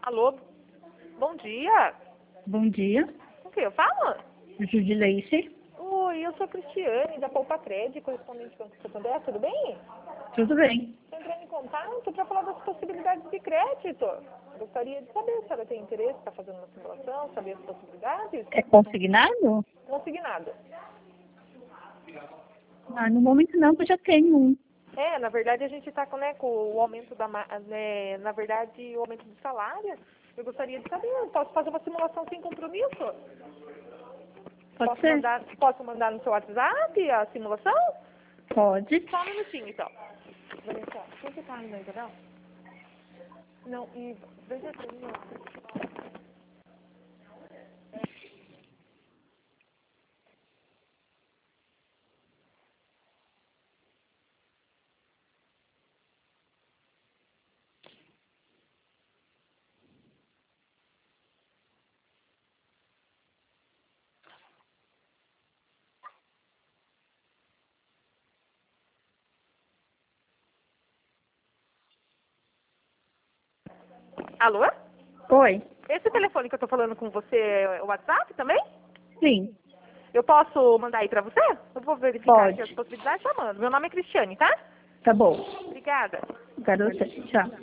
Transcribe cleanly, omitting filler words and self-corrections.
Alô? Bom dia. Bom dia, Com quem eu falo? Judileice. Oi, eu sou a Cristiane, da Poupa Crédito, correspondente do Banco Santander, tudo bem? Tudo bem? Estou entrando em contato para falar das possibilidades de crédito. Gostaria de saber se ela tem interesse, está fazendo uma simulação, saber as possibilidades. É consignado? Consignado. No momento não, que eu já tenho um. Na verdade a gente está com o aumento na verdade o aumento do salário. Eu gostaria de saber, posso fazer uma simulação sem compromisso? Pode ser? Posso mandar no seu WhatsApp a simulação? Pode. Só um minutinho, então. Vanessa, quem que tá aí, não entendeu? Não, e veja pra mim, ó. Alô? Oi? Esse telefone que eu tô falando com você é o WhatsApp também? Sim, Eu posso mandar aí pra você? Eu vou verificar pode. aqui as possibilidades, tá, mano? Meu nome é Cristiane, tá? Tá bom. Obrigada. Garota, tchau.